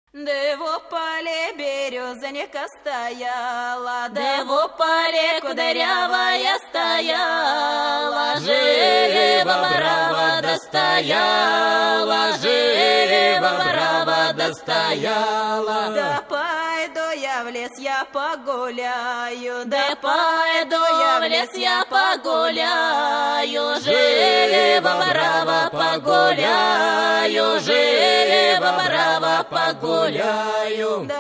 Де в поле березонька стояла, да в поле кудрявая стояла, живо браво достояла, живо браво достояла. Да пойду я в лес, я погуляю, да пойду я в лес, я погуляю, живо браво погуляю, живо браво погуляю. Да